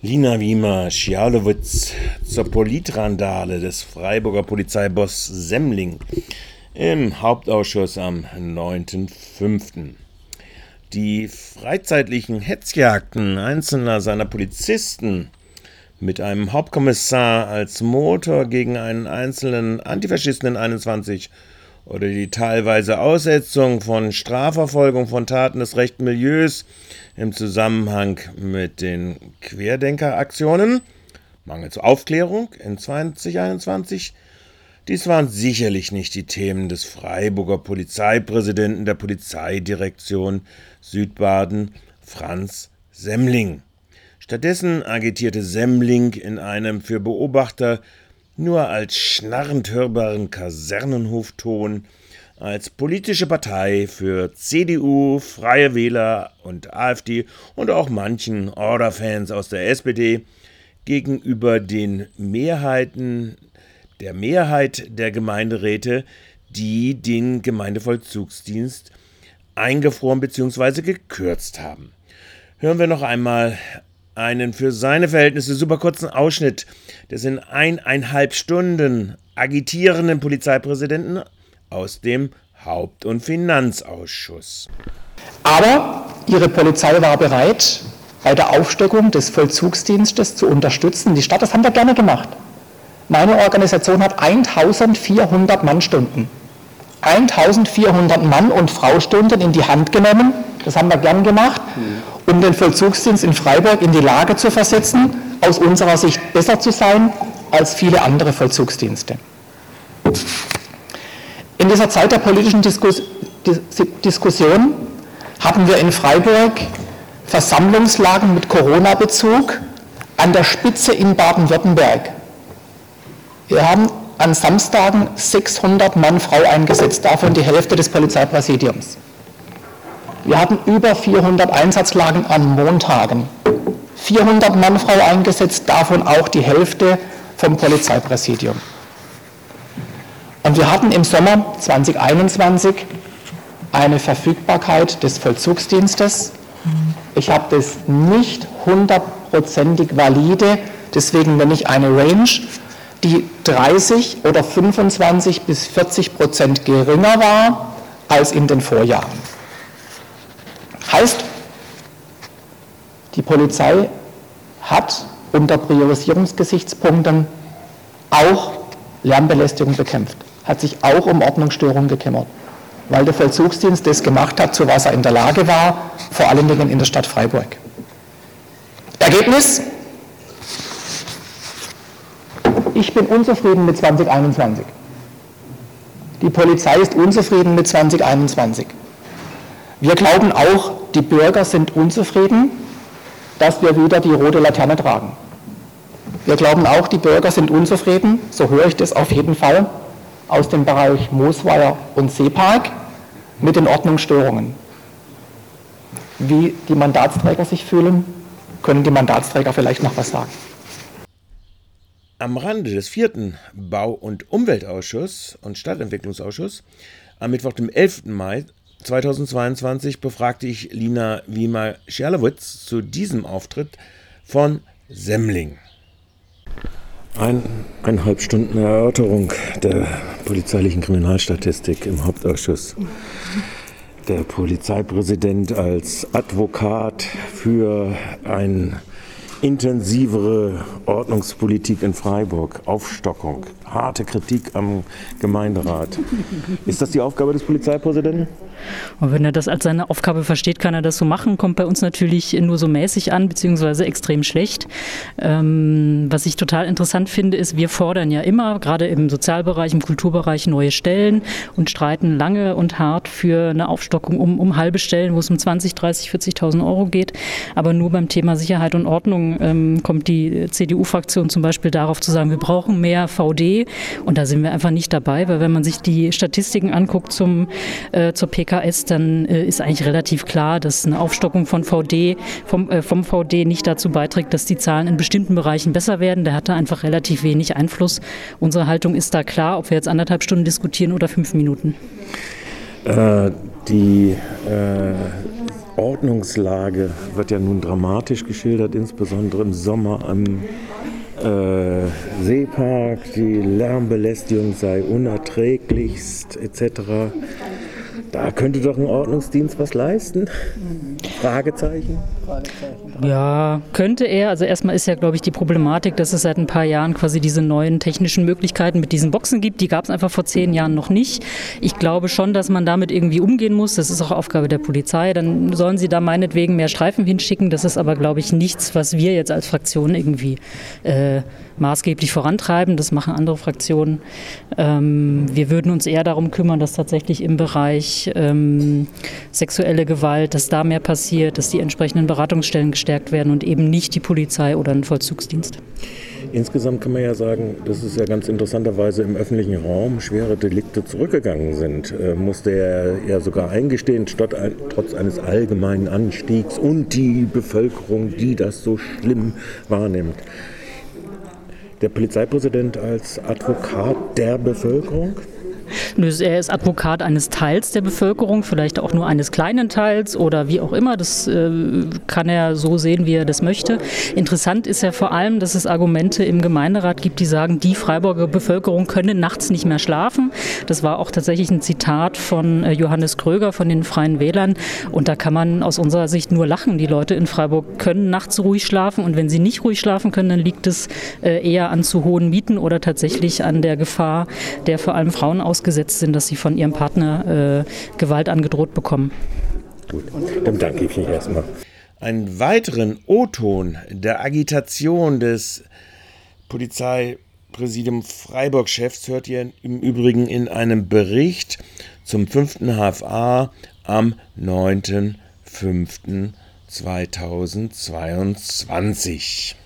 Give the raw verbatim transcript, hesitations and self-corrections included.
Lina Wiemer-Schialowitz zur Politrandale des Freiburger Polizeiboss Semmling im Hauptausschuss am neunten fünften Die freizeitlichen Hetzjagden einzelner seiner Polizisten mit einem Hauptkommissar als Motor gegen einen einzelnen Antifaschisten in einundzwanzig oder die teilweise Aussetzung von Strafverfolgung von Taten des rechten Milieus im Zusammenhang mit den Querdenkeraktionen, Mangel zur Aufklärung in zwanzig einundzwanzig, dies waren sicherlich nicht die Themen des Freiburger Polizeipräsidenten der Polizeidirektion Südbaden, Franz Semmling. Stattdessen agitierte Semmling in einem für Beobachter nur als schnarrend hörbaren Kasernenhofton als politische Partei für C D U, Freie Wähler und AfD und auch manchen Order-Fans aus der S P D gegenüber den Mehrheiten der Mehrheit der Gemeinderäte, die den Gemeindevollzugsdienst eingefroren bzw. gekürzt haben. Hören wir noch einmal einen für seine Verhältnisse super kurzen Ausschnitt des in eineinhalb Stunden agitierenden Polizeipräsidenten aus dem Haupt- und Finanzausschuss. Aber Ihre Polizei war bereit, bei der Aufstockung des Vollzugsdienstes zu unterstützen. Die Stadt, das haben wir gerne gemacht. Meine Organisation hat eintausendvierhundert Mannstunden, eintausendvierhundert Mann- und Fraustunden in die Hand genommen. Das haben wir gern gemacht, um den Vollzugsdienst in Freiburg in die Lage zu versetzen, aus unserer Sicht besser zu sein als viele andere Vollzugsdienste. In dieser Zeit der politischen Diskus- Dis- Diskussion hatten wir in Freiburg Versammlungslagen mit Corona-Bezug an der Spitze in Baden-Württemberg. Wir haben an Samstagen sechshundert Mann, Frau eingesetzt, davon die Hälfte des Polizeipräsidiums. Wir hatten über vierhundert Einsatzlagen an Montagen. vierhundert Mann, Frau eingesetzt, davon auch die Hälfte vom Polizeipräsidium. Und wir hatten im Sommer zwanzig einundzwanzig eine Verfügbarkeit des Vollzugsdienstes. Ich habe das nicht hundertprozentig valide, deswegen nenne ich eine Range, die dreißig oder fünfundzwanzig bis vierzig Prozent geringer war als in den Vorjahren. Heißt, die Polizei hat unter Priorisierungsgesichtspunkten auch Lärmbelästigung bekämpft, hat sich auch um Ordnungsstörungen gekümmert, weil der Vollzugsdienst das gemacht hat, zu was er in der Lage war, vor allen Dingen in der Stadt Freiburg. Ergebnis? Ich bin unzufrieden mit zwanzig einundzwanzig. Die Polizei ist unzufrieden mit zwanzig einundzwanzig. Wir glauben auch, die Bürger sind unzufrieden, dass wir wieder die rote Laterne tragen. Wir glauben auch, die Bürger sind unzufrieden, so höre ich das auf jeden Fall, aus dem Bereich Moosweier und Seepark mit den Ordnungsstörungen. Wie die Mandatsträger sich fühlen, können die Mandatsträger vielleicht noch was sagen. Am Rande des vierten Bau- und Umweltausschuss und Stadtentwicklungsausschuss am Mittwoch, dem elften Mai zweitausendzweiundzwanzig, befragte ich Lina Wiemer-Schialowitz zu diesem Auftritt von Semmling. Eineinhalb Stunden Erörterung der polizeilichen Kriminalstatistik im Hauptausschuss. Der Polizeipräsident als Advokat für ein intensivere Ordnungspolitik in Freiburg, Aufstockung, harte Kritik am Gemeinderat. Ist das die Aufgabe des Polizeipräsidenten? Und wenn er das als seine Aufgabe versteht, kann er das so machen. Kommt bei uns natürlich nur so mäßig an, beziehungsweise extrem schlecht. Ähm, was ich total interessant finde, ist, wir fordern ja immer, gerade im Sozialbereich, im Kulturbereich, neue Stellen und streiten lange und hart für eine Aufstockung um, um halbe Stellen, wo es um zwanzig, dreißig, vierzigtausend Euro geht. Aber nur beim Thema Sicherheit und Ordnung ähm, kommt die C D U-Fraktion zum Beispiel darauf zu sagen, wir brauchen mehr V D. Und da sind wir einfach nicht dabei, weil wenn man sich die Statistiken anguckt zum, äh, zur P K S, dann äh, ist eigentlich relativ klar, dass eine Aufstockung von V D, vom, äh, vom V D nicht dazu beiträgt, dass die Zahlen in bestimmten Bereichen besser werden. Der hat da einfach relativ wenig Einfluss. Unsere Haltung ist da klar, ob wir jetzt anderthalb Stunden diskutieren oder fünf Minuten. Äh, die äh, Ordnungslage wird ja nun dramatisch geschildert, insbesondere im Sommer am äh, Seepark. Die Lärmbelästigung sei unerträglichst et cetera. Da könnte doch ein Ordnungsdienst was leisten? Fragezeichen? Ja, könnte er. Also erstmal ist ja, glaube ich, die Problematik, dass es seit ein paar Jahren quasi diese neuen technischen Möglichkeiten mit diesen Boxen gibt. Die gab es einfach vor zehn Jahren noch nicht. Ich glaube schon, dass man damit irgendwie umgehen muss. Das ist auch Aufgabe der Polizei. Dann sollen sie da meinetwegen mehr Streifen hinschicken. Das ist aber, glaube ich, nichts, was wir jetzt als Fraktion irgendwie äh, maßgeblich vorantreiben. Das machen andere Fraktionen. Ähm, wir würden uns eher darum kümmern, dass tatsächlich im Bereich ähm, sexuelle Gewalt, dass da mehr passiert, dass die entsprechenden Beratungsstellen gestärkt werden und eben nicht die Polizei oder ein Vollzugsdienst. Insgesamt kann man ja sagen, dass es ja ganz interessanterweise im öffentlichen Raum schwere Delikte zurückgegangen sind. Äh, musste er ja sogar eingestehen, statt, trotz eines allgemeinen Anstiegs und die Bevölkerung, die das so schlimm wahrnimmt. Der Polizeipräsident als Advokat der Bevölkerung? Er ist Advokat eines Teils der Bevölkerung, vielleicht auch nur eines kleinen Teils oder wie auch immer. Das äh, kann er so sehen, wie er das möchte. Interessant ist ja vor allem, dass es Argumente im Gemeinderat gibt, die sagen, die Freiburger Bevölkerung könne nachts nicht mehr schlafen. Das war auch tatsächlich ein Zitat von äh, Johannes Kröger von den Freien Wählern. Und da kann man aus unserer Sicht nur lachen. Die Leute in Freiburg können nachts ruhig schlafen und wenn sie nicht ruhig schlafen können, dann liegt es äh, eher an zu hohen Mieten oder tatsächlich an der Gefahr, der vor allem Frauen ausgesetzt sind, dass sie von ihrem Partner äh, Gewalt angedroht bekommen. Gut, dann danke ich Ihnen erstmal. Einen weiteren O-Ton der Agitation des Polizeipräsidium Freiburg-Chefs hört ihr im Übrigen in einem Bericht zum fünften H F A am neunten fünften zweitausendzweiundzwanzig.